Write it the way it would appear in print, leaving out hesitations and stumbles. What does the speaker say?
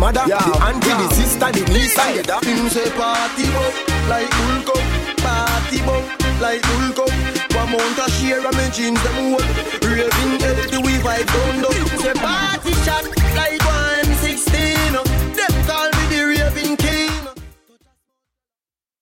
mother, the auntie, the sister, the niece and the dad. Him say party bump like Hulk up, party bump like Hulk up. One month a share of me jeans them old. Raving head the we vibe down.